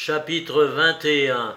Chapitre 21.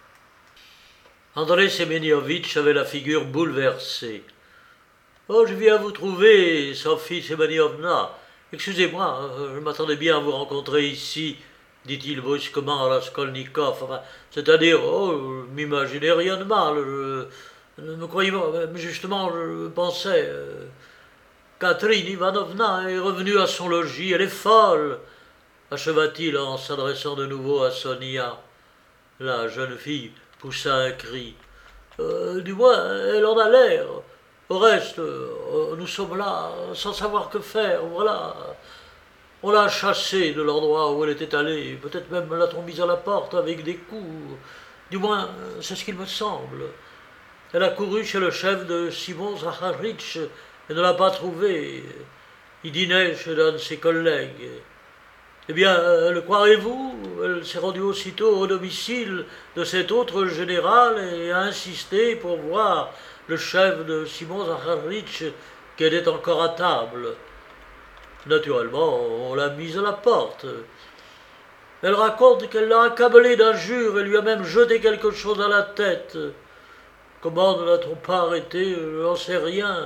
André Semeniovitch avait la figure bouleversée. « Oh, je viens vous trouver, Sophie Semeniovna. Excusez-moi, je m'attendais bien à vous rencontrer ici, dit-il brusquement à Raskolnikov. Enfin, c'est-à-dire, oh, je m'imaginais rien de mal. Ne me croyez pas, mais justement, je pensais. Catherine Ivanovna est revenue à son logis, elle est folle, acheva-t-il en s'adressant de nouveau à Sonia. La jeune fille poussa un cri. Du moins, elle en a l'air. Au reste, nous sommes là sans savoir que faire, voilà. On l'a chassée de l'endroit où elle était allée, peut-être même l'a-t-on mise à la porte avec des coups. Du moins, c'est ce qu'il me semble. Elle a couru chez le chef de Simon Zaharitch et ne l'a pas trouvé. Il dînait chez l'un de ses collègues. Eh bien, le croirez-vous? Elle s'est rendue aussitôt au domicile de cet autre général et a insisté pour voir le chef de Simon Zaharitch qui était encore à table. Naturellement, on l'a mise à la porte. Elle raconte qu'elle l'a accablé d'injures et lui a même jeté quelque chose à la tête. Comment ne l'a-t-on pas arrêté? Je n'en sais rien.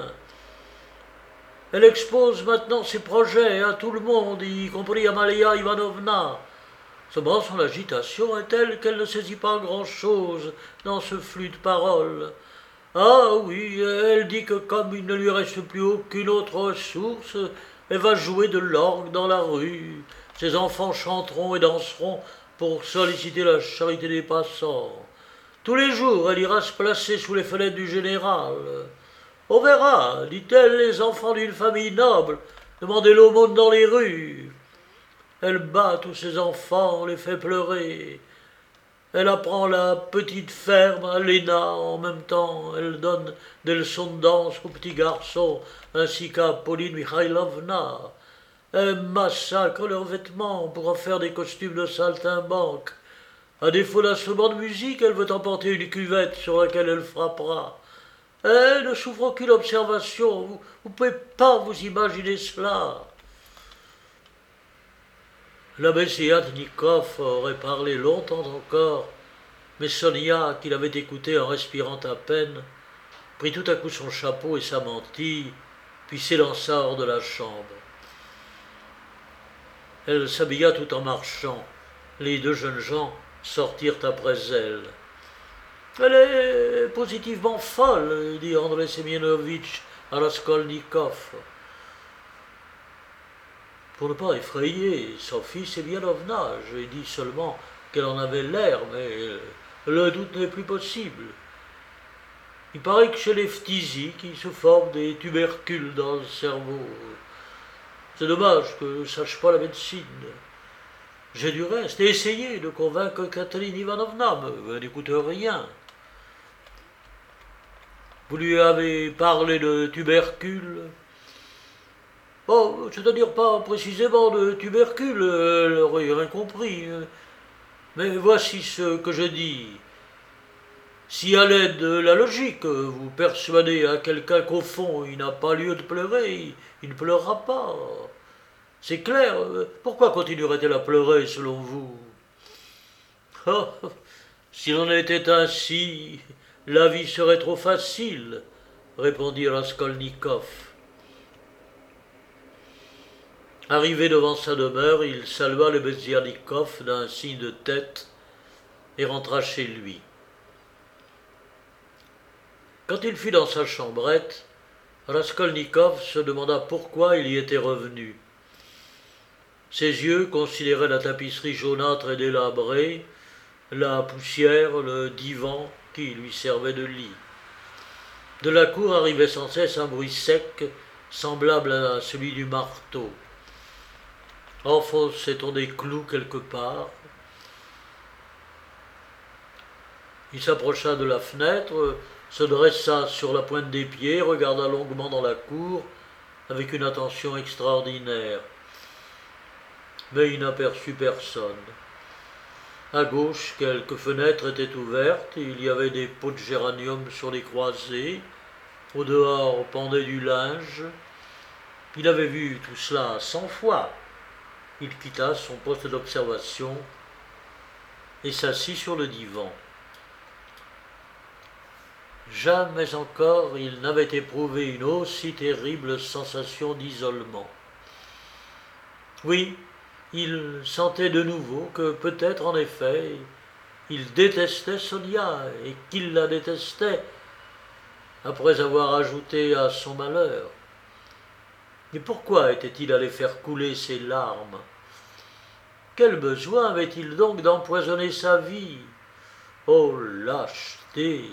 Elle expose maintenant ses projets à tout le monde, y compris à Amalia Ivanovna. Seulement son agitation est telle qu'elle ne saisit pas grand-chose dans ce flux de paroles. Ah oui, elle dit que comme il ne lui reste plus aucune autre ressource, elle va jouer de l'orgue dans la rue. Ses enfants chanteront et danseront pour solliciter la charité des passants. Tous les jours, elle ira se placer sous les fenêtres du général. On verra, dit-elle, les enfants d'une famille noble, demander l'aumône dans les rues. Elle bat tous ses enfants, les fait pleurer. Elle apprend la petite ferme à Léna en même temps. Elle donne des leçons de danse aux petits garçons, ainsi qu'à Pauline Mikhailovna. Elle massacre leurs vêtements pour en faire des costumes de saltimbanque. À défaut d'instrument de musique, elle veut emporter une cuvette sur laquelle elle frappera. Elle ne souffre aucune observation. Vous ne pouvez pas vous imaginer cela. L'abbé Siatnikov aurait parlé longtemps encore, mais Sonia, qui l'avait écouté en respirant à peine, prit tout à coup son chapeau et sa mantille, puis s'élança hors de la chambre. Elle s'habilla tout en marchant. Les deux jeunes gens sortirent après elle. « Elle est positivement folle, dit André Semyonovitch à Raskolnikov. Pour ne pas effrayer Sophie Semyonovna, j'ai dit seulement qu'elle en avait l'air, mais le doute n'est plus possible. Il paraît que chez les phtisis, qui se forment des tubercules dans le cerveau. C'est dommage que je ne sache pas la médecine. J'ai du reste essayé de convaincre Catherine Ivanovna, mais elle n'écoute rien. Vous lui avez parlé de tubercules? Bon, c'est-à-dire pas précisément de tubercules, elle n'aurait rien compris. Mais voici ce que je dis. Si à l'aide de la logique, vous persuadez à quelqu'un qu'au fond il n'a pas lieu de pleurer, il ne pleurera pas. C'est clair, pourquoi continuerait-elle à pleurer selon vous? Oh, s'il en était ainsi, la vie serait trop facile, répondit Raskolnikov. Arrivé devant sa demeure, il salua le Beziernikov d'un signe de tête et rentra chez lui. Quand il fut dans sa chambrette, Raskolnikov se demanda pourquoi il y était revenu. Ses yeux considéraient la tapisserie jaunâtre et délabrée, la poussière, le divan qui lui servait de lit. De la cour arrivait sans cesse un bruit sec, semblable à celui du marteau. Enfonçait-on des clous quelque part? Il s'approcha de la fenêtre, se dressa sur la pointe des pieds, regarda longuement dans la cour avec une attention extraordinaire. Mais il n'aperçut personne. À gauche, quelques fenêtres étaient ouvertes, il y avait des pots de géranium sur les croisées, au dehors pendait du linge. Il avait vu tout cela 100 fois. Il quitta son poste d'observation et s'assit sur le divan. Jamais encore il n'avait éprouvé une aussi terrible sensation d'isolement. Oui, il sentait de nouveau que peut-être en effet il détestait Sonia et qu'il la détestait après avoir ajouté à son malheur. Mais pourquoi était-il allé faire couler ses larmes? Quel besoin avait-il donc d'empoisonner sa vie? Oh, lâcheté!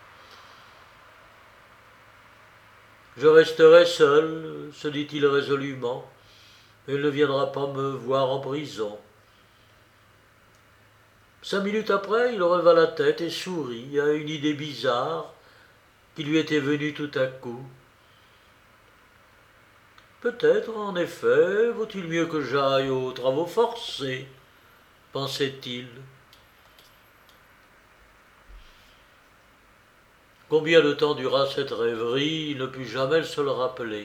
Je resterai seul, se dit-il résolument. Elle ne viendra pas me voir en prison. 5 minutes après, il releva la tête et sourit à une idée bizarre qui lui était venue tout à coup. Peut-être, en effet, vaut-il mieux que j'aille aux travaux forcés, pensait-il. Combien de temps dura cette rêverie, il ne put jamais se le rappeler.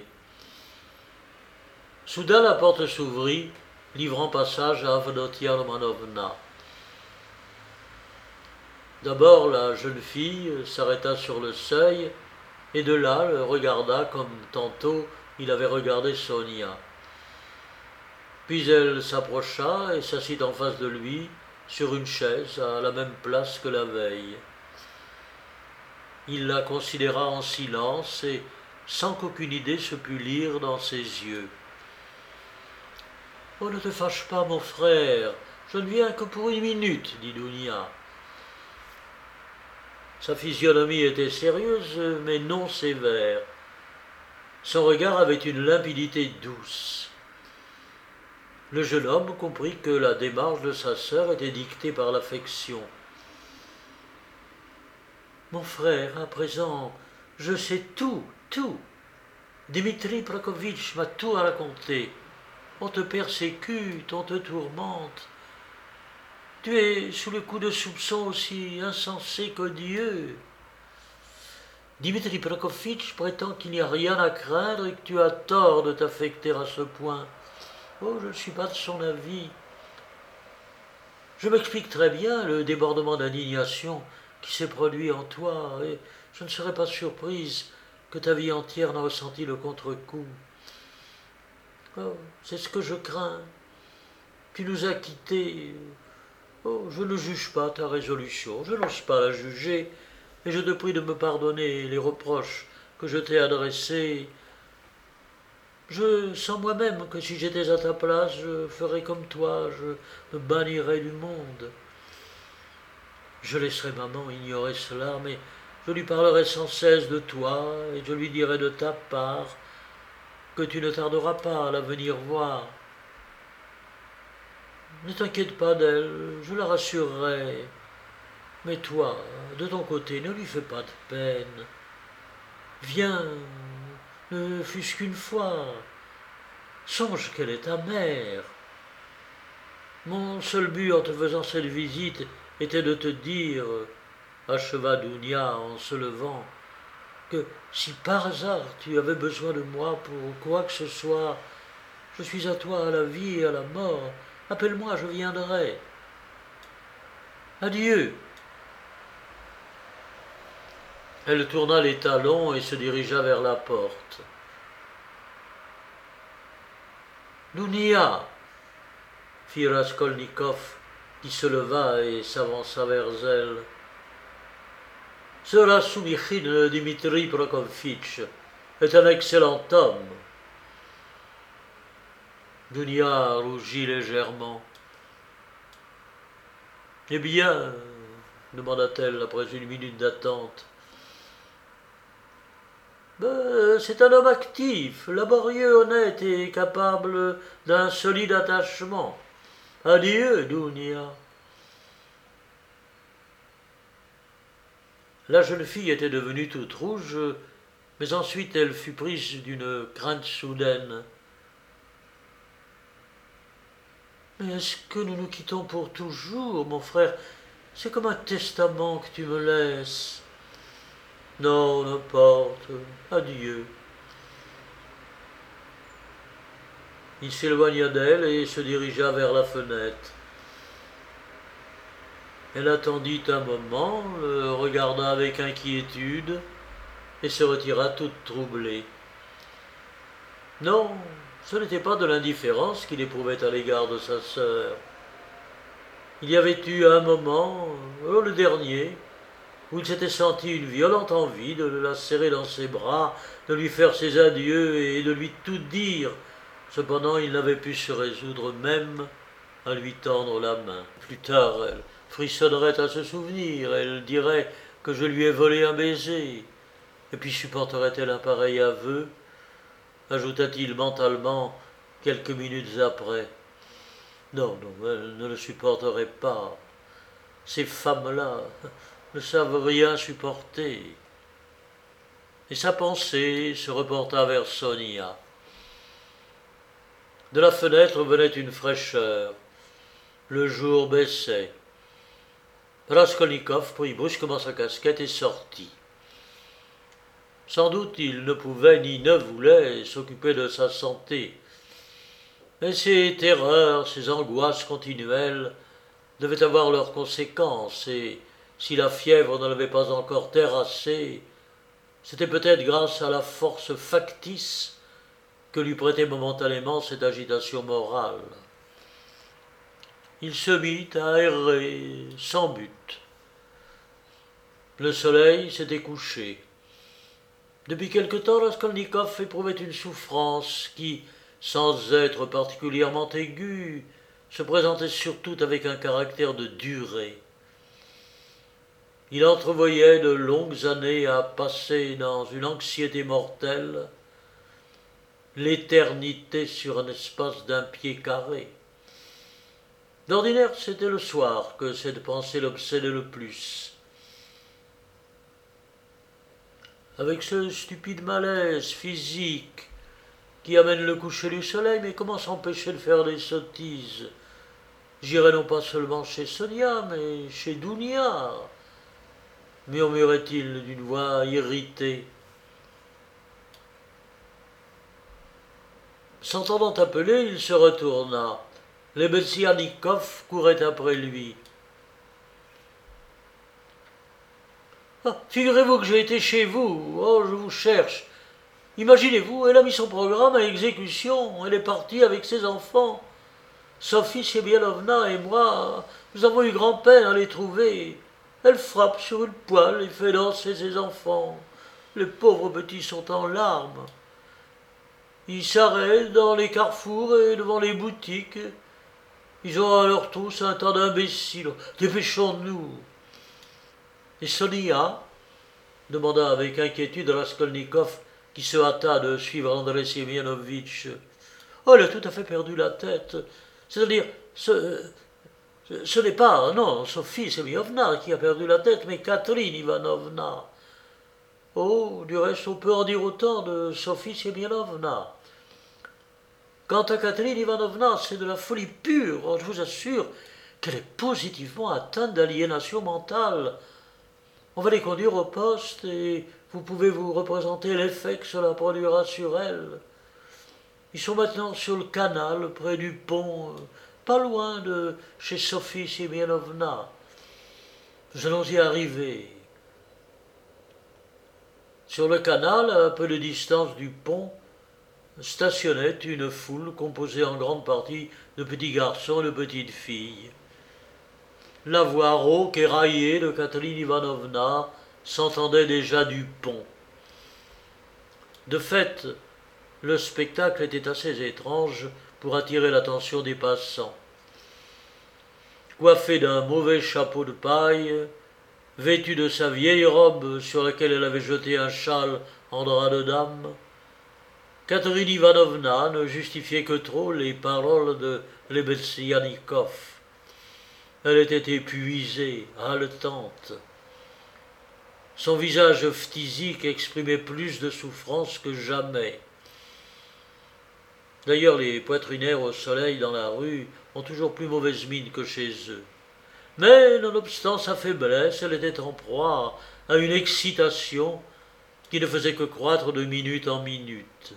Soudain la porte s'ouvrit, livrant passage à Avdotia Romanovna. D'abord la jeune fille s'arrêta sur le seuil et de là le regarda comme tantôt il avait regardé Sonia. Puis elle s'approcha et s'assit en face de lui sur une chaise à la même place que la veille. Il la considéra en silence et sans qu'aucune idée se pût lire dans ses yeux. « Oh, ne te fâche pas, mon frère, je ne viens que pour 1 minute, dit Dounia. Sa physionomie était sérieuse, mais non sévère. Son regard avait une limpidité douce. Le jeune homme comprit que la démarche de sa sœur était dictée par l'affection. « Mon frère, à présent, je sais tout. Dimitri Prokofitch m'a tout raconté. On te persécute, on te tourmente. Tu es sous le coup de soupçons aussi insensés qu'odieux. Dimitri Prokofitch prétend qu'il n'y a rien à craindre et que tu as tort de t'affecter à ce point. Oh, je ne suis pas de son avis. Je m'explique très bien le débordement d'indignation qui s'est produit en toi, et je ne serais pas surprise que ta vie entière n'en ressentît le contre-coup. Oh, c'est ce que je crains. Tu nous as quittés. Oh, je ne juge pas ta résolution, je n'ose pas la juger, et je te prie de me pardonner les reproches que je t'ai adressés. Je sens moi-même que si j'étais à ta place, je ferais comme toi, je me bannirais du monde. Je laisserai maman ignorer cela, mais je lui parlerai sans cesse de toi, et je lui dirai de ta part que tu ne tarderas pas à la venir voir. Ne t'inquiète pas d'elle, je la rassurerai. Mais toi, de ton côté, ne lui fais pas de peine. Viens, ne fût-ce qu'une fois. Songe qu'elle est ta mère. Mon seul but en te faisant cette visite était de te dire, acheva Dounia en se levant, que si par hasard tu avais besoin de moi pour quoi que ce soit, je suis à toi à la vie et à la mort. Appelle-moi, je viendrai. Adieu. Elle tourna les talons et se dirigea vers la porte. Dounia, fit Raskolnikov, qui se leva et s'avança vers elle. Ce Rassoumichine Dimitri Prokofitch est un excellent homme. Dounia rougit légèrement. Eh bien, demanda-t-elle après une minute d'attente. C'est un homme actif, laborieux, honnête et capable d'un solide attachement. Adieu, Dounia. La jeune fille était devenue toute rouge, mais ensuite elle fut prise d'une crainte soudaine. Mais est-ce que nous nous quittons pour toujours, mon frère? C'est comme un testament que tu me laisses. Non, n'importe. Adieu. Il s'éloigna d'elle et se dirigea vers la fenêtre. Elle attendit un moment, le regarda avec inquiétude et se retira toute troublée. Non, ce n'était pas de l'indifférence qu'il éprouvait à l'égard de sa sœur. Il y avait eu un moment, le dernier, où il s'était senti une violente envie de la serrer dans ses bras, de lui faire ses adieux et de lui tout dire. Cependant, il n'avait pu se résoudre même à lui tendre la main. Plus tard, elle frissonnerait à ce souvenir, elle dirait que je lui ai volé un baiser. Et puis supporterait-elle un pareil aveu, ajouta-t-il mentalement quelques minutes après. Non, non, elle ne le supporterait pas. Ces femmes-là ne savent rien supporter. Et sa pensée se reporta vers Sonia. De la fenêtre venait une fraîcheur. Le jour baissait. Raskolnikov prit brusquement sa casquette et sortit. Sans doute il ne pouvait ni ne voulait s'occuper de sa santé. Mais ces terreurs, ces angoisses continuelles devaient avoir leurs conséquences, et si la fièvre ne l'avait pas encore terrassé, c'était peut-être grâce à la force factice que lui prêtait momentanément cette agitation morale. Il se mit à errer sans but. Le soleil s'était couché. Depuis quelque temps, Raskolnikov éprouvait une souffrance qui, sans être particulièrement aiguë, se présentait surtout avec un caractère de durée. Il entrevoyait de longues années à passer dans une anxiété mortelle, l'éternité sur un espace d'un pied carré. D'ordinaire, c'était le soir que cette pensée l'obsédait le plus. Avec ce stupide malaise physique qui amène le coucher du soleil, mais comment s'empêcher de faire des sottises? J'irai non pas seulement chez Sonia, mais chez Dounia, murmurait-il d'une voix irritée. S'entendant appeler, il se retourna. Lebezianikov courait après lui. Ah, figurez-vous que j'ai été chez vous. Oh, je vous cherche. Imaginez-vous, elle a mis son programme à exécution. Elle est partie avec ses enfants. Sophie Semyonovna et moi, nous avons eu grand-peine à les trouver. Elle frappe sur une poêle et fait danser ses enfants. Les pauvres petits sont en larmes. Ils s'arrêtent dans les carrefours et devant les boutiques. Ils ont à leur tous un tas d'imbéciles. Dépêchons-nous. Et Sonia demanda avec inquiétude Raskolnikov, qui se hâta de suivre André Semyonovitch. Oh, elle a tout à fait perdu la tête. C'est-à-dire, ce n'est pas, non, Sophie Semyonovna qui a perdu la tête, mais Catherine Ivanovna. Oh, du reste, on peut en dire autant de Sophie Semyonovna. Quant à Catherine Ivanovna, c'est de la folie pure. Je vous assure qu'elle est positivement atteinte d'aliénation mentale. On va les conduire au poste et vous pouvez vous représenter l'effet que cela produira sur elle. Ils sont maintenant sur le canal, près du pont, pas loin de chez Sophie Semyonovna. Nous allons y arriver. Sur le canal, à peu de distance du pont, stationnait une foule composée en grande partie de petits garçons et de petites filles. La voix rauque et raillée de Catherine Ivanovna s'entendait déjà du pont. De fait, le spectacle était assez étrange pour attirer l'attention des passants. Coiffée d'un mauvais chapeau de paille, vêtue de sa vieille robe sur laquelle elle avait jeté un châle en drap de dame, Catherine Ivanovna ne justifiait que trop les paroles de Lebezianikov. Elle était épuisée, haletante. Son visage phtisique exprimait plus de souffrance que jamais. D'ailleurs, les poitrinaires au soleil dans la rue ont toujours plus mauvaise mine que chez eux. Mais, nonobstant sa faiblesse, elle était en proie à une excitation qui ne faisait que croître de minute en minute.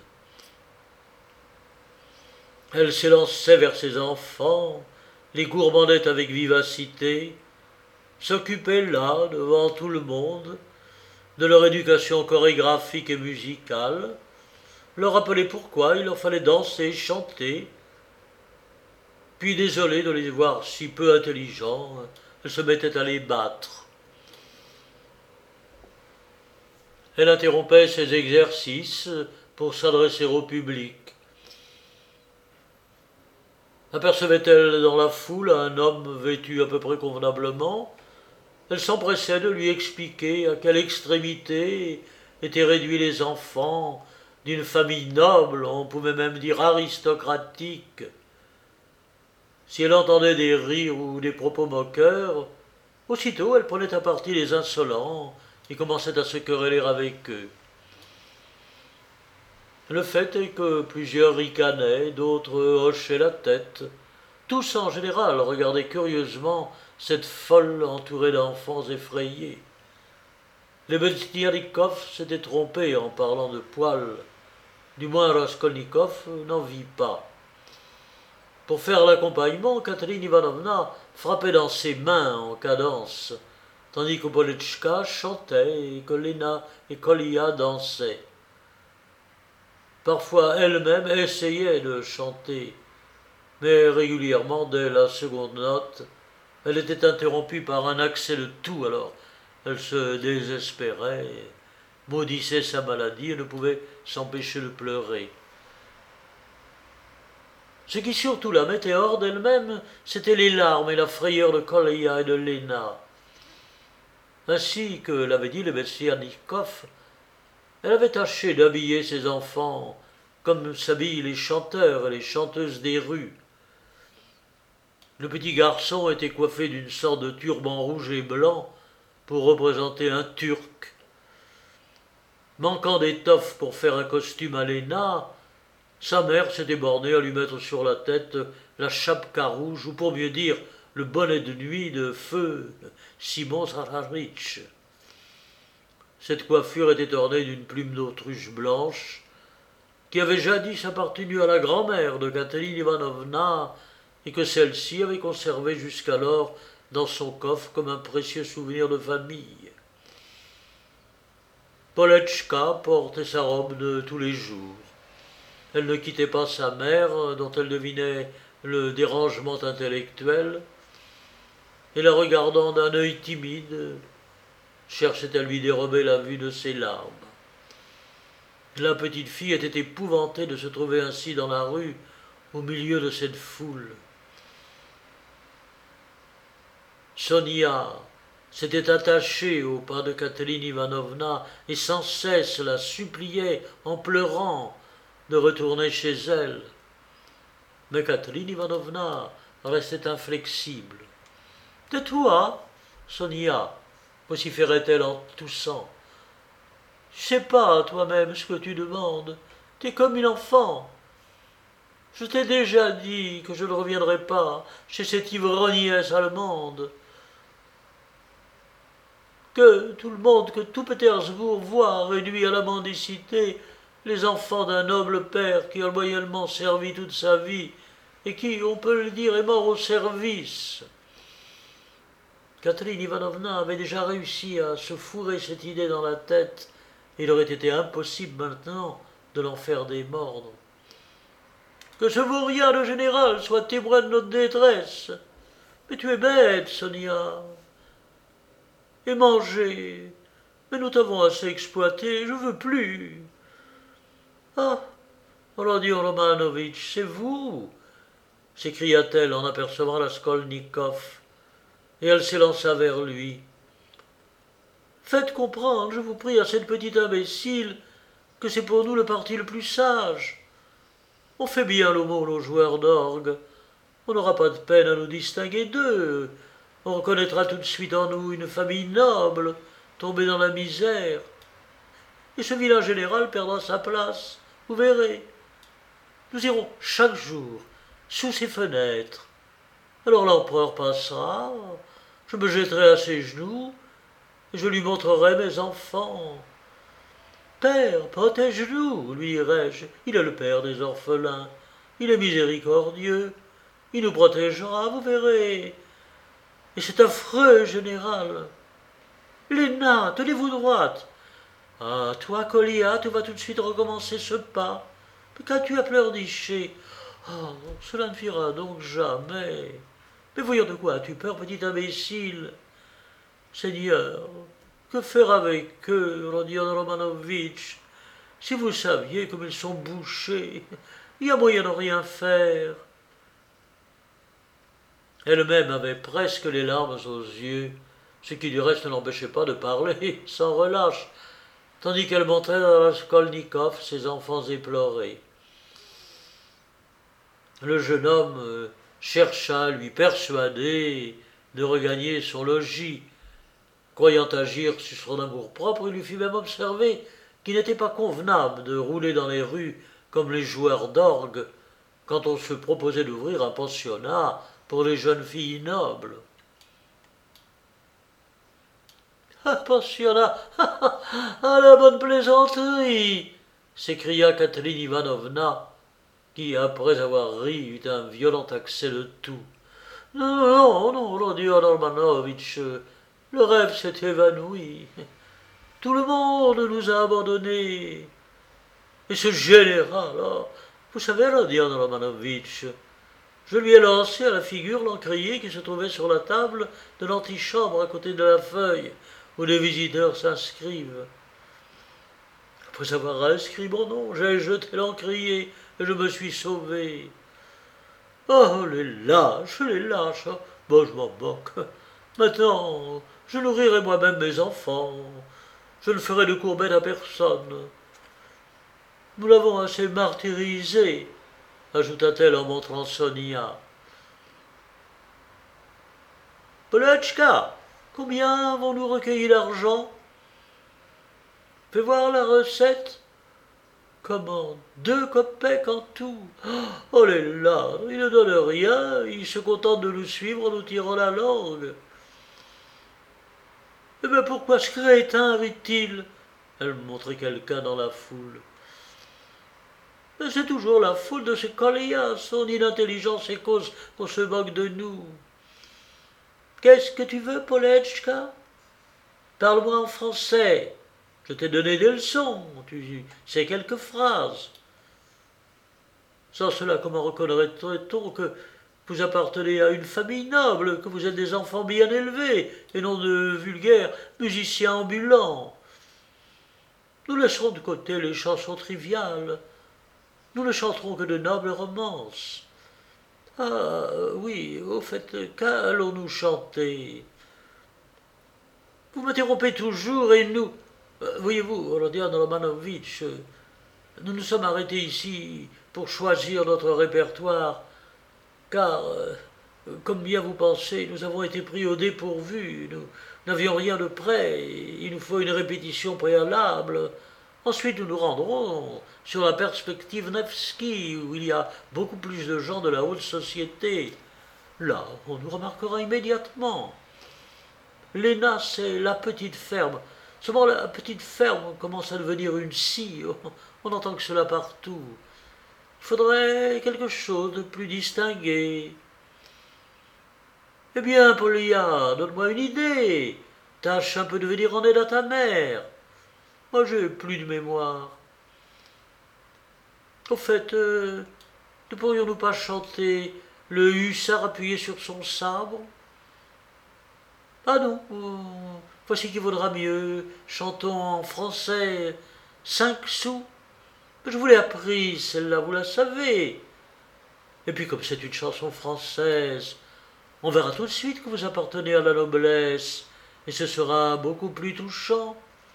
Elle s'élançait vers ses enfants, les gourmandait avec vivacité, s'occuper là, devant tout le monde, de leur éducation chorégraphique et musicale, leur rappeler pourquoi il leur fallait danser, chanter, puis désolé de les voir si peu intelligents, elle se mettait à les battre. Elle interrompait ses exercices pour s'adresser au public. Apercevait-elle dans la foule un homme vêtu à peu près convenablement, elle s'empressait de lui expliquer à quelle extrémité étaient réduits les enfants d'une famille noble, on pouvait même dire aristocratique. Si elle entendait des rires ou des propos moqueurs, aussitôt elle prenait à partie les insolents et commençait à se quereller avec eux. Le fait est que plusieurs ricanaient, d'autres hochaient la tête. Tous en général regardaient curieusement cette folle entourée d'enfants effrayés. Les Belzniarnikov s'étaient trompés en parlant de poils. Du moins Raskolnikov n'en vit pas. Pour faire l'accompagnement, Katerine Ivanovna frappait dans ses mains en cadence, tandis que Poletchka chantait et que Lena et Kolia dansaient. Parfois elle-même essayait de chanter, mais régulièrement, dès la seconde note, elle était interrompue par un accès de toux, alors elle se désespérait, maudissait sa maladie et ne pouvait s'empêcher de pleurer. Ce qui surtout la mettait hors d'elle-même, c'étaient les larmes et la frayeur de Kolia et de Lena. Ainsi que l'avaient dit les Belzniarnikov, elle avait tâché d'habiller ses enfants comme s'habillent les chanteurs et les chanteuses des rues. Le petit garçon était coiffé d'une sorte de turban rouge et blanc pour représenter un Turc. Manquant d'étoffe pour faire un costume à Lena, sa mère s'était bornée à lui mettre sur la tête la chapka rouge, ou pour mieux dire, le bonnet de nuit de feu Simon Zaharich. Cette coiffure était ornée d'une plume d'autruche blanche, qui avait jadis appartenu à la grand-mère de Katerine Ivanovna, et que celle-ci avait conservé jusqu'alors dans son coffre comme un précieux souvenir de famille. Poletchka portait sa robe de tous les jours. Elle ne quittait pas sa mère, dont elle devinait le dérangement intellectuel, et la regardant d'un œil timide, cherchait à lui dérober la vue de ses larmes. La petite fille était épouvantée de se trouver ainsi dans la rue, au milieu de cette foule. Sonia s'était attachée au pas de Katerine Ivanovna et sans cesse la suppliait, en pleurant, de retourner chez elle. Mais Katerine Ivanovna restait inflexible. « Tais-toi, Sonia, vociférait-elle en toussant. Tu sais pas toi-même ce que tu demandes. T'es comme une enfant. Je t'ai déjà dit que je ne reviendrai pas chez cette ivrognesse allemande. Que tout le monde, que tout Pétersbourg voit réduit à la mendicité les enfants d'un noble père qui a loyalement servi toute sa vie et qui, on peut le dire, est mort au service. » Katerine Ivanovna avait déjà réussi à se fourrer cette idée dans la tête, et il aurait été impossible maintenant de l'en faire démordre. Que ce vaurien de général soit témoin de notre détresse. Mais tu es bête, Sonia. Et manger. Mais nous t'avons assez exploité, je veux plus. Ah, Rodion Romanovitch, c'est vous, s'écria-t-elle en apercevant Raskolnikov, et elle s'élança vers lui. Faites comprendre, je vous prie, à cette petite imbécile que c'est pour nous le parti le plus sage. On fait bien l'aumône aux joueurs d'orgue. On n'aura pas de peine à nous distinguer d'eux. On reconnaîtra tout de suite en nous une famille noble, tombée dans la misère. Et ce vilain général perdra sa place, vous verrez. Nous irons chaque jour sous ses fenêtres. Alors l'empereur passera, je me jetterai à ses genoux, et je lui montrerai mes enfants. Père, protège-nous, lui dirai-je, il est le père des orphelins, il est miséricordieux, il nous protégera, vous verrez. Et c'est affreux, général. Léna, tenez-vous droite. Ah, toi, Colia, tu vas tout de suite recommencer ce pas. Mais qu'as-tu à pleurnicher? Oh, cela ne fera donc jamais. Mais voyons, de quoi as-tu peur, petit imbécile? Seigneur, que faire avec eux, Rodion Romanovitch? Si vous saviez comme ils sont bouchés, il y a moyen de rien faire. Elle-même avait presque les larmes aux yeux, ce qui du reste ne l'empêchait pas de parler sans relâche, tandis qu'elle montrait dans la Raskolnikov ses enfants éplorés. Le jeune homme chercha à lui persuader de regagner son logis. Croyant agir sur son amour-propre, il lui fit même observer qu'il n'était pas convenable de rouler dans les rues comme les joueurs d'orgue quand on se proposait d'ouvrir un pensionnat pour les jeunes filles nobles. Un pensionnat, à la bonne plaisanterie, s'écria Catherine Ivanovna, qui, après avoir ri, eut un violent accès de toux. Non, non, Rodion Romanovitch, le rêve s'est évanoui. Tout le monde nous a abandonnés. Et ce général, là, vous savez, Rodion Romanovitch, je lui ai lancé à la figure l'encrier qui se trouvait sur la table de l'antichambre à côté de la feuille où les visiteurs s'inscrivent. Après avoir inscrit mon nom, j'ai jeté l'encrier et je me suis sauvé. Oh, les lâches, les lâches. Bon, je m'en moque. Maintenant, je nourrirai moi-même mes enfants. Je ne ferai de courbettes à personne. Nous l'avons assez martyrisé, ajouta-t-elle en montrant Sonia. Polotchka, combien avons-nous recueilli d'argent? Fais voir la recette. Comment? 2 kopecks en tout. Oh les là, il ne donne rien, il se contente de nous suivre en nous tirant la langue. Eh bien pourquoi ce crétin rit-il? Elle montrait quelqu'un dans la foule. Mais c'est toujours la faute de ce Colia, son inintelligence est cause qu'on se moque de nous. Qu'est-ce que tu veux, Polotchka? Parle-moi en français. Je t'ai donné des leçons, tu sais quelques phrases. Sans cela, comment reconnaîtrait-on que vous appartenez à une famille noble, que vous êtes des enfants bien élevés, et non de vulgaires musiciens ambulants? Nous laisserons de côté les chansons triviales. Nous ne chanterons que de nobles romances. Ah oui, au fait, qu'allons-nous chanter? Vous m'interrompez toujours et nous... Voyez-vous, Rodion Romanovitch, nous nous sommes arrêtés ici pour choisir notre répertoire, car, comme bien vous pensez, nous avons été pris au dépourvu, nous n'avions rien de prêt, il nous faut une répétition préalable. Ensuite, nous nous rendrons sur la perspective Nevski, où il y a beaucoup plus de gens de la haute société. Là, on nous remarquera immédiatement. Léna, c'est la petite ferme. Seulement, la petite ferme commence à devenir une scie. On entend que cela partout. Il faudrait quelque chose de plus distingué. Eh bien, Polia, donne-moi une idée. Tâche un peu de venir en aide à ta mère. Moi, j'ai plus de mémoire. Au fait, ne pourrions-nous pas chanter le hussard appuyé sur son sabre? Ah non, voici qui vaudra mieux. Chantons en français 5 sous. Je vous l'ai appris, celle-là, vous la savez. Et puis, comme c'est une chanson française, on verra tout de suite que vous appartenez à la noblesse, et ce sera beaucoup plus touchant.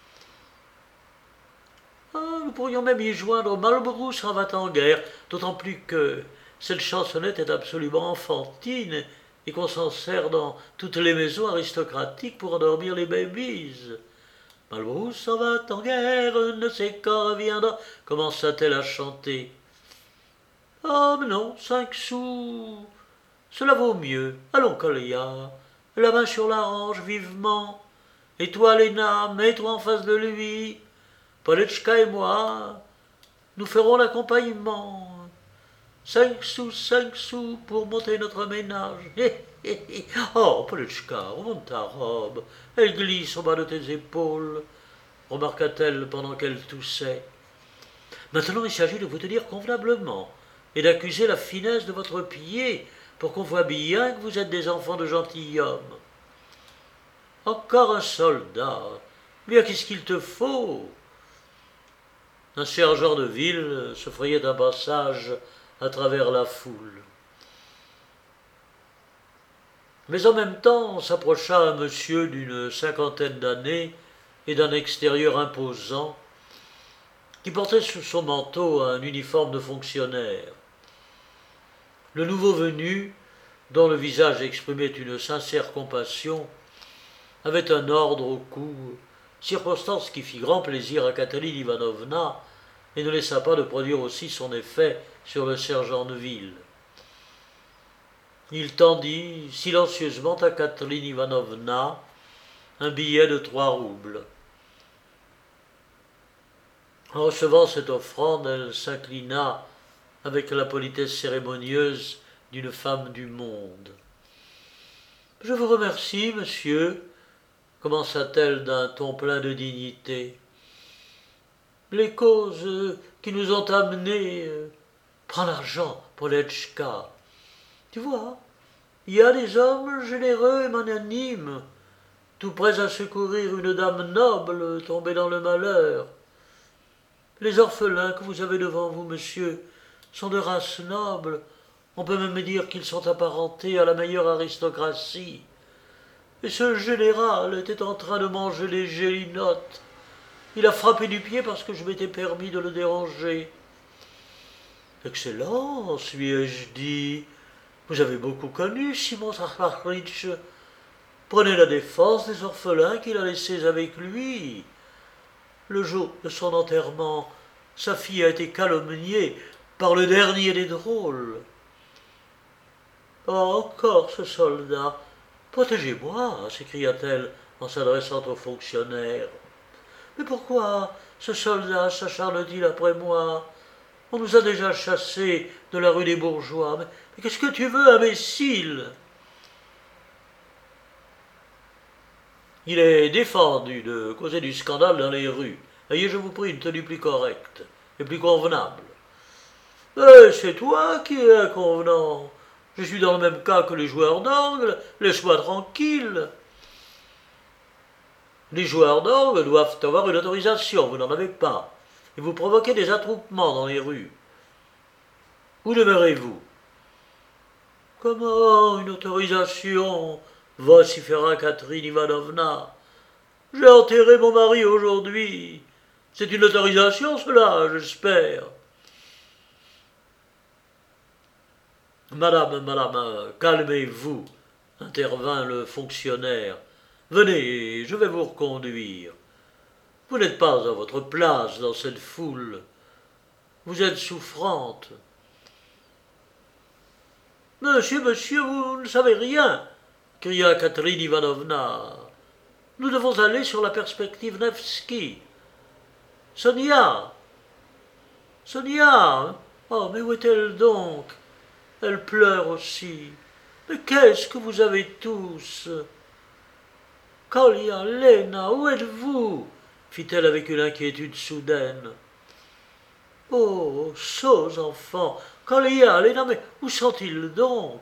Ah, nous pourrions même y joindre Malbrou s'en va en guerre, d'autant plus que cette chansonnette est absolument enfantine et qu'on s'en sert dans toutes les maisons aristocratiques pour endormir les babies. Malbrou s'en va en guerre, ne sait quand reviendra, commença-t-elle à chanter. Ah, mais non, 5 sous, cela vaut mieux. Allons, Colia, la main sur la hanche, vivement. Et toi, Léna, mets-toi en face de lui. Polotchka et moi, nous ferons l'accompagnement. 5 sous pour monter notre ménage. Oh, Paluchka, remonte ta robe, elle glisse au bas de tes épaules, remarqua-t-elle pendant qu'elle toussait. Maintenant, il s'agit de vous tenir convenablement et d'accuser la finesse de votre pied pour qu'on voie bien que vous êtes des enfants de gentilshommes. Encore un soldat. Bien, qu'est-ce qu'il te faut? Un sergent de ville se frayait un passage à travers la foule. Mais en même temps s'approcha un monsieur d'une cinquantaine d'années et d'un extérieur imposant, qui portait sous son manteau un uniforme de fonctionnaire. Le nouveau venu, dont le visage exprimait une sincère compassion, avait un ordre au cou, circonstance qui fit grand plaisir à Katerine Ivanovna et ne laissa pas de produire aussi son effet sur le sergent de ville. Il tendit silencieusement à Katerine Ivanovna un billet de 3 roubles. En recevant cette offrande, elle s'inclina avec la politesse cérémonieuse d'une femme du monde. « Je vous remercie, monsieur, » commença-t-elle d'un ton plein de dignité. « Les causes qui nous ont amenés... Prends l'argent, Poletchka. Tu vois, il y a des hommes généreux et magnanimes, tout prêts à secourir une dame noble tombée dans le malheur. Les orphelins que vous avez devant vous, monsieur, sont de race noble. On peut même dire qu'ils sont apparentés à la meilleure aristocratie. Et ce général était en train de manger les gélinottes. Il a frappé du pied parce que je m'étais permis de le déranger. « Excellence, lui ai-je dit. Vous avez beaucoup connu Simon Zaharitch. Prenez la défense des orphelins qu'il a laissés avec lui. Le jour de son enterrement, sa fille a été calomniée par le dernier des drôles. Oh, encore ce soldat. Protégez-moi, s'écria-t-elle en s'adressant au fonctionnaire. Mais pourquoi ce soldat s'acharne-t-il après moi? On nous a déjà chassés de la rue des Bourgeois. Mais qu'est-ce que tu veux, imbécile? Il est défendu de causer du scandale dans les rues. Ayez, je vous prie, une tenue plus correcte et plus convenable. C'est toi qui es inconvenant. Je suis dans le même cas que les joueurs d'orgue. Laisse-moi tranquille. Les joueurs d'orgue doivent avoir une autorisation. Vous n'en avez pas. Et vous provoquez des attroupements dans les rues. Où demeurez-vous? Comment une autorisation? Vociféra Katerine Ivanovna. J'ai enterré mon mari aujourd'hui. C'est une autorisation, cela, j'espère. Madame, calmez-vous, intervint le fonctionnaire. Venez, je vais vous reconduire. Vous n'êtes pas à votre place dans cette foule. Vous êtes souffrante. Monsieur, vous ne savez rien, cria Katerine Ivanovna. Nous devons aller sur la perspective Nevski. Sonia! Oh, mais où est-elle donc? Elle pleure aussi. Mais qu'est-ce que vous avez tous? Kolya, Lena, où êtes-vous? Fit-elle avec une inquiétude soudaine. Oh, sots enfants! Kolya, Lena, mais où sont-ils donc?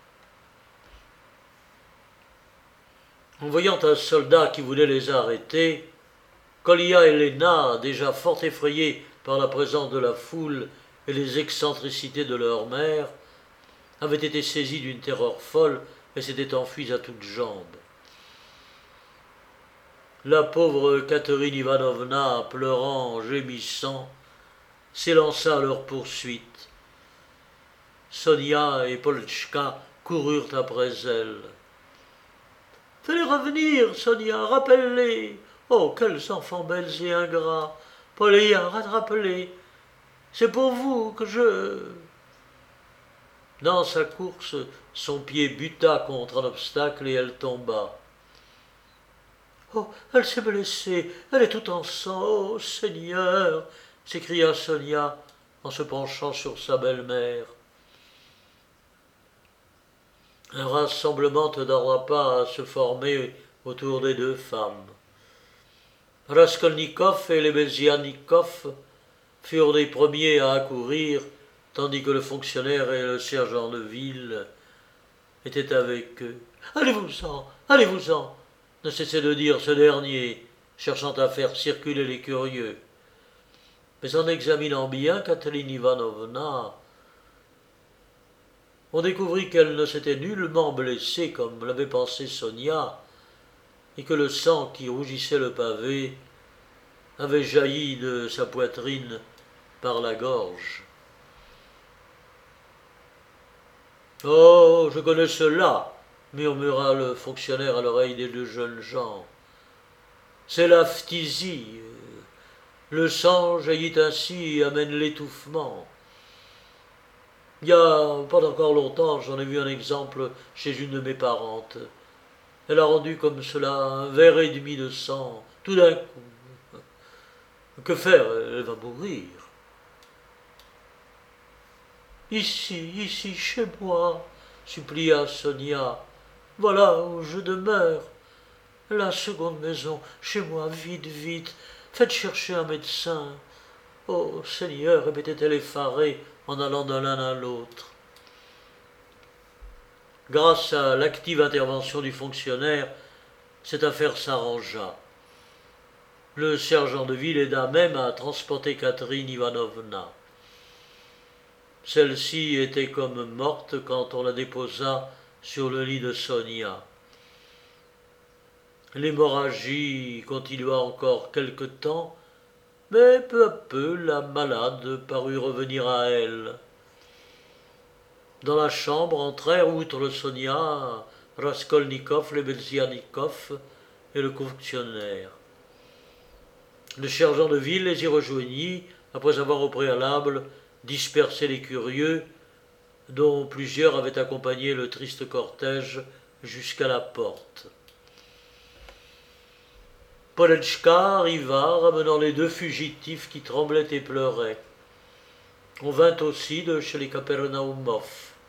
En voyant un soldat qui voulait les arrêter, Kolya et Lena, déjà fort effrayés par la présence de la foule et les excentricités de leur mère, avaient été saisis d'une terreur folle et s'étaient enfuis à toutes jambes. La pauvre Katerine Ivanovna, pleurant, gémissant, s'élança à leur poursuite. Sonia et Polchka coururent après elle. « Fais-les revenir, Sonia, rappelle-les. Oh, quels enfants belles et ingrats. Polya, rattrape-les. C'est pour vous que je... » Dans sa course, son pied buta contre un obstacle et elle tomba. « Oh, elle s'est blessée, elle est toute en sang, oh Seigneur !» s'écria Sonia en se penchant sur sa belle-mère. Un rassemblement ne tarda pas à se former autour des deux femmes. Raskolnikov et Lebezianikov furent les premiers à accourir, tandis que le fonctionnaire et le sergent de ville étaient avec eux. « Allez-vous-en, allez-vous-en » ne cessait de dire ce dernier, cherchant à faire circuler les curieux. Mais en examinant bien Katerine Ivanovna, on découvrit qu'elle ne s'était nullement blessée comme l'avait pensé Sonia, et que le sang qui rougissait le pavé avait jailli de sa poitrine par la gorge. « Oh, je connais cela !» murmura le fonctionnaire à l'oreille des deux jeunes gens. « C'est la phtisie. Le sang jaillit ainsi et amène l'étouffement. Il y a pas encore longtemps, j'en ai vu un exemple chez une de mes parentes. Elle a rendu comme cela un verre et demi de sang, tout d'un coup. Que faire? Elle va mourir. »« Ici, chez moi, supplia Sonia. Voilà où je demeure. La seconde maison, chez moi, vite, vite. Faites chercher un médecin. Oh, Seigneur, répétait-elle effarée en allant de l'un à l'autre. Grâce à l'active intervention du fonctionnaire, cette affaire s'arrangea. Le sergent de ville aida même à transporter Catherine Ivanovna. Celle-ci était comme morte quand on la déposa sur le lit de Sonia. L'hémorragie continua encore quelque temps, mais peu à peu la malade parut revenir à elle. Dans la chambre entrèrent, outre le Sonia, Raskolnikov, Lebezianikov et le fonctionnaire. Le sergent de ville les y rejoignit, après avoir au préalable dispersé les curieux, dont plusieurs avaient accompagné le triste cortège jusqu'à la porte. Polenchka arriva, ramenant les deux fugitifs qui tremblaient et pleuraient. On vint aussi de chez les Kapernaumov.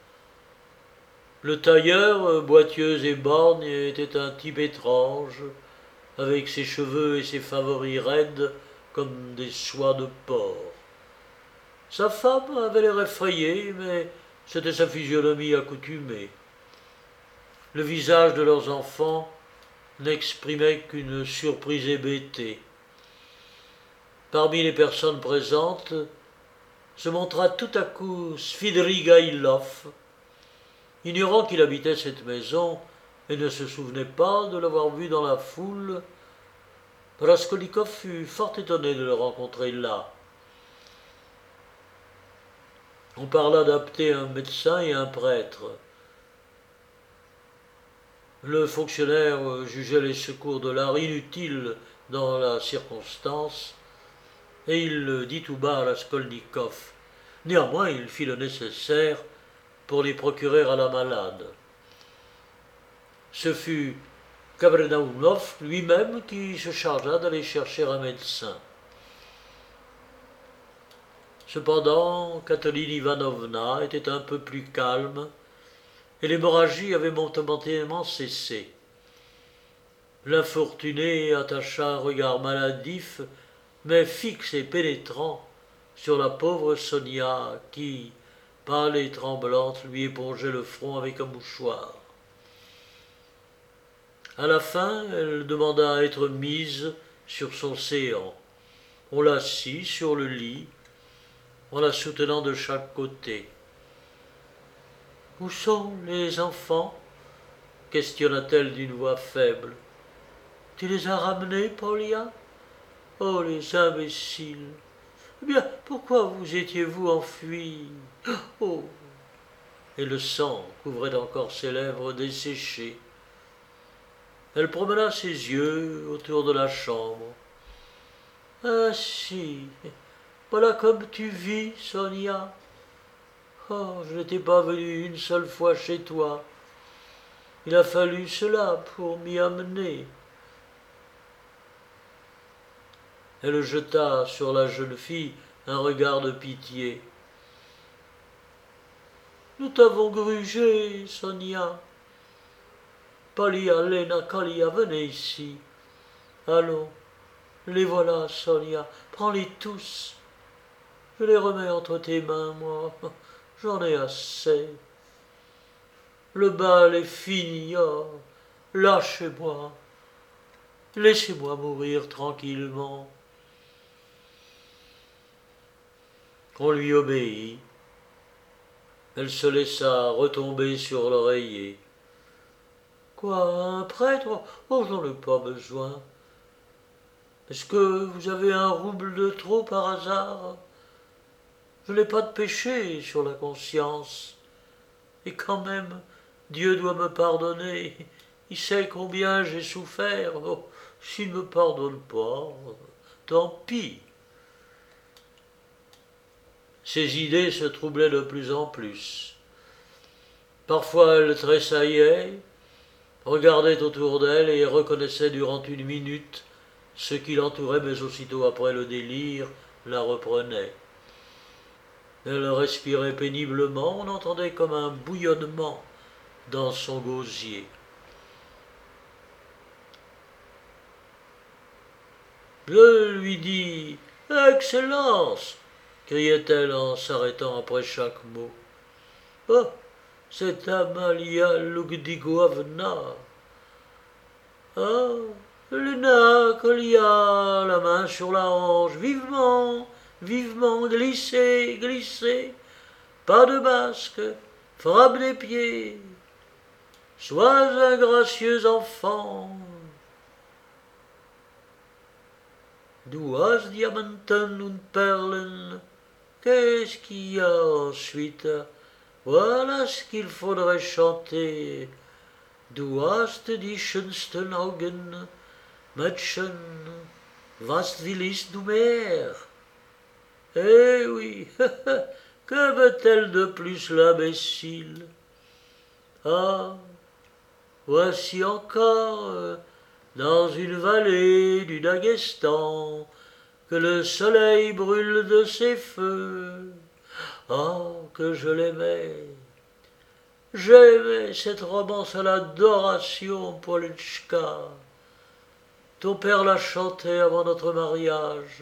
Le tailleur, boiteux et borgne, était un type étrange, avec ses cheveux et ses favoris raides comme des soies de porc. Sa femme avait l'air effrayée, mais c'était sa physionomie accoutumée. Le visage de leurs enfants n'exprimait qu'une surprise hébétée. Parmi les personnes présentes se montra tout à coup Svidrigaïlov, ignorant qu'il habitait cette maison et ne se souvenait pas de l'avoir vu dans la foule. Raskolnikov fut fort étonné de le rencontrer là. On parla d'appeler un médecin et un prêtre. Le fonctionnaire jugeait les secours de l'art inutiles dans la circonstance, et il le dit tout bas à Raskolnikov. Néanmoins, il fit le nécessaire pour les procurer à la malade. Ce fut Kapernaumov lui-même qui se chargea d'aller chercher un médecin. Cependant, Katerine Ivanovna était un peu plus calme, et l'hémorragie avait momentanément cessé. L'infortuné attacha un regard maladif, mais fixe et pénétrant, sur la pauvre Sonia qui, pâle et tremblante, lui épongeait le front avec un mouchoir. À la fin, elle demanda à être mise sur son séant. On l'assit sur le lit, en la soutenant de chaque côté. « Où sont les enfants ?» questionna-t-elle d'une voix faible. « Tu les as ramenés, Polya ? Oh, les imbéciles ! Eh bien, pourquoi vous étiez-vous enfuis ? Oh !» Et le sang couvrait encore ses lèvres desséchées. Elle promena ses yeux autour de la chambre. « Ah si, voilà comme tu vis, Sonia. Oh, je n'étais pas venu une seule fois chez toi. Il a fallu cela pour m'y amener. » Elle jeta sur la jeune fille un regard de pitié. « Nous t'avons grugé, Sonia. Polia, Lena, Colia, venez ici. Allons, les voilà, Sonia, prends-les tous. Je les remets entre tes mains, moi. J'en ai assez. Le bal est fini, oh, lâchez-moi. Laissez-moi mourir tranquillement. On lui obéit. Elle se laissa retomber sur l'oreiller. Quoi, un prêtre? Oh, j'en ai pas besoin. Est-ce que vous avez un rouble de trop par hasard? Je n'ai pas de péché sur la conscience. Et quand même, Dieu doit me pardonner. Il sait combien j'ai souffert. Oh, s'il ne me pardonne pas, tant pis. Ses idées se troublaient de plus en plus. Parfois elle tressaillait, regardait autour d'elle et reconnaissait durant une minute ce qui l'entourait, mais aussitôt après le délire la reprenait. Elle respirait péniblement, on entendait comme un bouillonnement dans son gosier. Je lui dis « Excellence !» criait-elle en s'arrêtant après chaque mot. « Oh, c'est Amalia Lugdiguovna. Ah, Lena Colia, la main sur la hanche, vivement, vivement, glissez, glissez, pas de basque, frappe des pieds, sois un gracieux enfant. Du hast Diamanten und Perlen, qu'est-ce qu'il y a ensuite? Voilà ce qu'il faudrait chanter. Du hast die schönsten Augen, Mädchen, was willst du mehr? Eh oui, que veut-elle de plus l'imbécile? Ah, voici encore, dans une vallée du Daghestan, que le soleil brûle de ses feux. Ah, que je l'aimais! J'aimais cette romance à l'adoration, Politchka. Ton père l'a chantée avant notre mariage.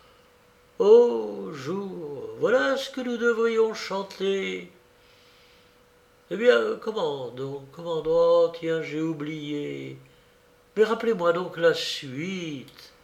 Ô jour, voilà ce que nous devrions chanter. Eh bien, comment donc? Oh, tiens, j'ai oublié. Mais rappelez-moi donc la suite.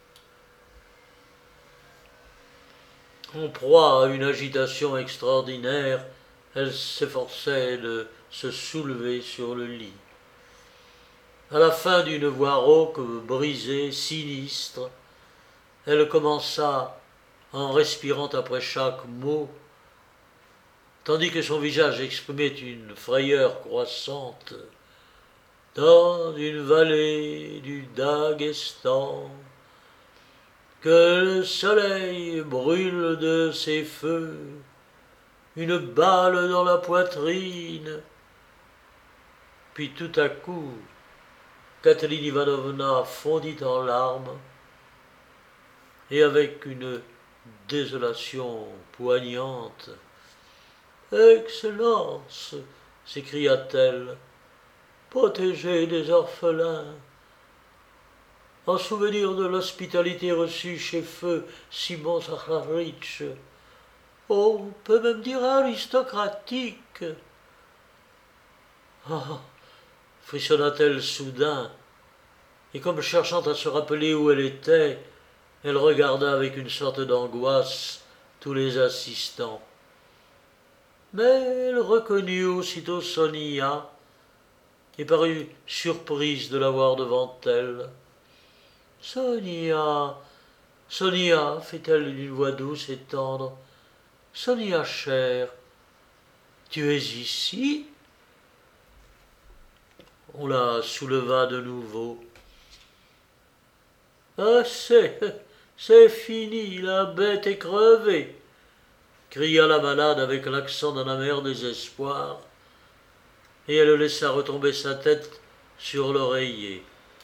En proie à une agitation extraordinaire, elle s'efforçait de se soulever sur le lit. À la fin d'une voix rauque, brisée, sinistre, elle commença, en respirant après chaque mot, tandis que son visage exprimait une frayeur croissante, dans une vallée du Daghestan, que le soleil brûle de ses feux, une balle dans la poitrine. Puis tout à coup, Katerine Ivanovna fondit en larmes, et avec une désolation poignante, « Excellence !» s'écria-t-elle, « protégez des orphelins. En souvenir de l'hospitalité reçue chez feu Simon Zacharitch, oh, on peut même dire aristocratique. » Ah, frissonna-t-elle soudain, et comme cherchant à se rappeler où elle était, elle regarda avec une sorte d'angoisse tous les assistants. Mais elle reconnut aussitôt Sonia, et parut surprise de la voir devant elle. « Sonia, Sonia, fit-elle d'une voix douce et tendre, Sonia chère, tu es ici ?» On la souleva de nouveau. « Ah, c'est fini, la bête est crevée !» cria la malade avec l'accent d'un amer désespoir, et elle laissa retomber sa tête sur l'oreiller.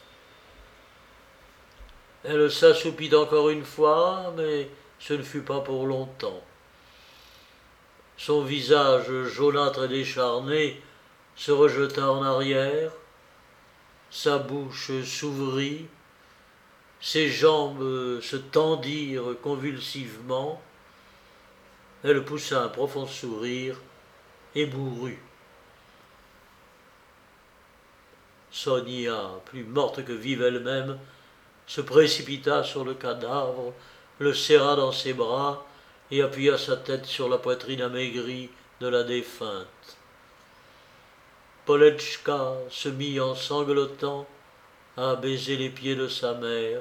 Elle s'assoupit encore une fois, mais ce ne fut pas pour longtemps. Son visage jaunâtre et décharné se rejeta en arrière, sa bouche s'ouvrit, ses jambes se tendirent convulsivement, elle poussa un profond sourire et mourut. Sonia, plus morte que vive elle-même, se précipita sur le cadavre, le serra dans ses bras et appuya sa tête sur la poitrine amaigrie de la défunte. Poletchka se mit en sanglotant à baiser les pieds de sa mère.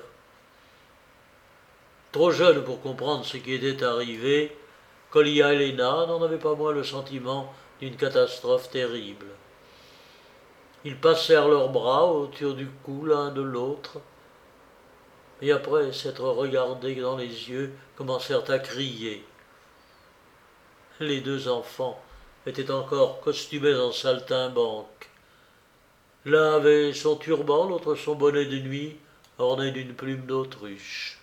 Trop jeune pour comprendre ce qui était arrivé, Kolya et Lena n'en avaient pas moins le sentiment d'une catastrophe terrible. Ils passèrent leurs bras autour du cou l'un de l'autre, et après s'être regardés dans les yeux, commencèrent à crier. Les deux enfants étaient encore costumés en saltimbanque. L'un avait son turban, l'autre son bonnet de nuit, orné d'une plume d'autruche.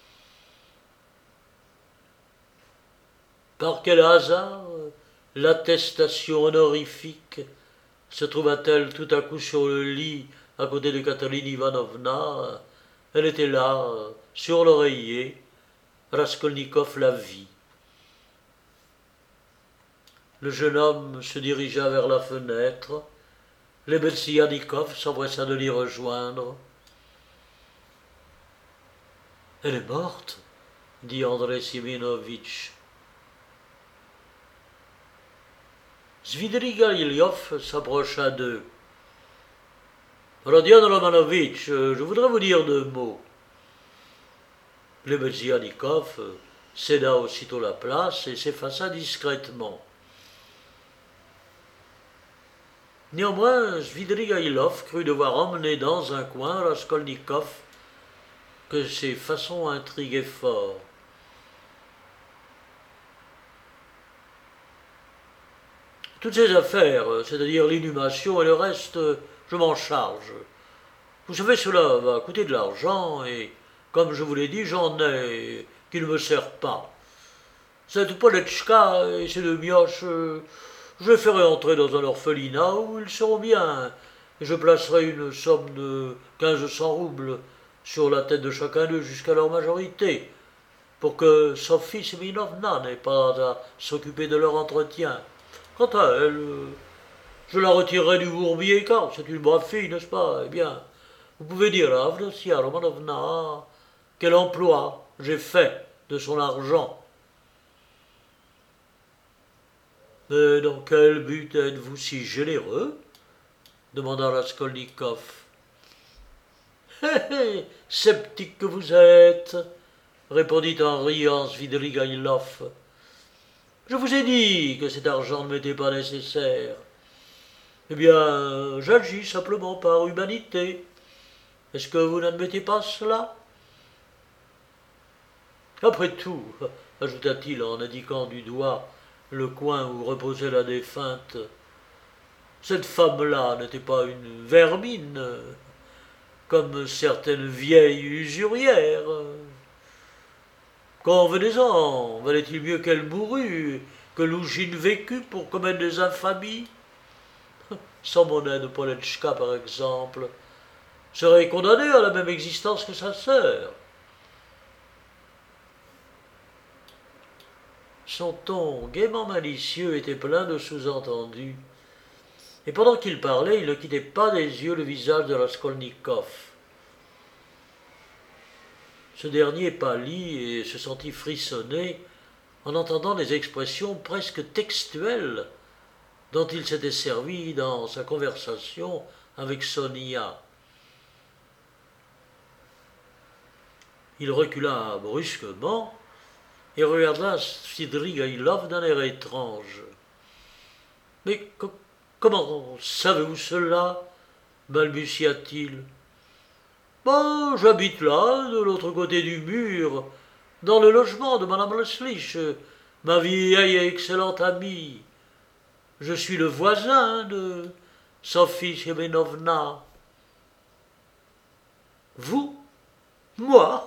Par quel hasard l'attestation honorifique se trouva-t-elle tout à coup sur le lit à côté de Katerine Ivanovna? Elle était là, sur l'oreiller. Raskolnikov la vit. Le jeune homme se dirigea vers la fenêtre. Lebezianikov s'empressa de l'y rejoindre. « Elle est morte, dit André Seminovitch. Svidrigaïlov s'approcha d'eux. « Rodion Romanovitch, je voudrais vous dire deux mots. » Lebezianikov céda aussitôt la place et s'effaça discrètement. Néanmoins, Svidrigaïlov crut devoir emmener dans un coin Raskolnikov, que ses façons intriguaient fort. Toutes ces affaires, c'est-à-dire l'inhumation et le reste, je m'en charge. Vous savez, cela va coûter de l'argent et, comme je vous l'ai dit, j'en ai qui ne me sert pas. Cette Poletchka et ces deux mioches, je les ferai entrer dans un orphelinat où ils seront bien, et je placerai une somme de 1500 roubles sur la tête de chacun d'eux jusqu'à leur majorité, pour que Sophie Seminovna n'ait pas à s'occuper de leur entretien. Quant à elle, je la retirerai du bourbier, car c'est une brave fille, n'est-ce pas? Eh bien, vous pouvez dire à Avdotia Romanovna quel emploi j'ai fait de son argent. Mais dans quel but êtes-vous si généreux? Demanda Raskolnikov. Hé, sceptique que vous êtes, répondit en riant Svidrigaïlov. Je vous ai dit que cet argent ne m'était pas nécessaire. Eh bien, j'agis simplement par humanité. Est-ce que vous n'admettez pas cela? Après tout, ajouta-t-il en indiquant du doigt le coin où reposait la défunte, cette femme-là n'était pas une vermine, comme certaines vieilles usurières. Convenez-en, valait-il mieux qu'elle mourût que Lougine vécût pour commettre des infamies? Sans mon aide, Poletchka, par exemple, serait condamnée à la même existence que sa sœur. Son ton gaiement malicieux était plein de sous-entendus, et pendant qu'il parlait, il ne quittait pas des yeux le visage de Raskolnikov. Ce dernier pâlit et se sentit frissonner en entendant les expressions presque textuelles dont il s'était servi dans sa conversation avec Sonia. Il recula brusquement et regarda Svidrigaïlov d'un air étrange. « Mais comment savez-vous cela » balbutia-t-il. « Ben, j'habite là, de l'autre côté du mur, dans le logement de Madame Leslich, ma vieille et excellente amie. Je suis le voisin de Sophie Semenovna. »« Vous? Moi ?»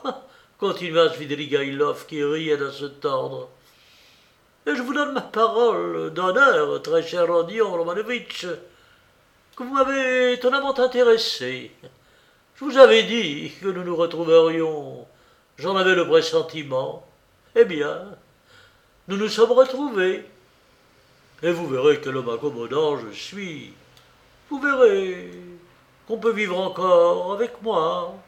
continua Svidrigaïlov qui riait à se tordre. « Et je vous donne ma parole d'honneur, très cher Rodion Romanovitch, que vous m'avez étonnamment intéressé. Je vous avais dit que nous nous retrouverions. J'en avais le pressentiment. Eh bien, nous nous sommes retrouvés. Et vous verrez quel homme accommodant je suis. Vous verrez qu'on peut vivre encore avec moi.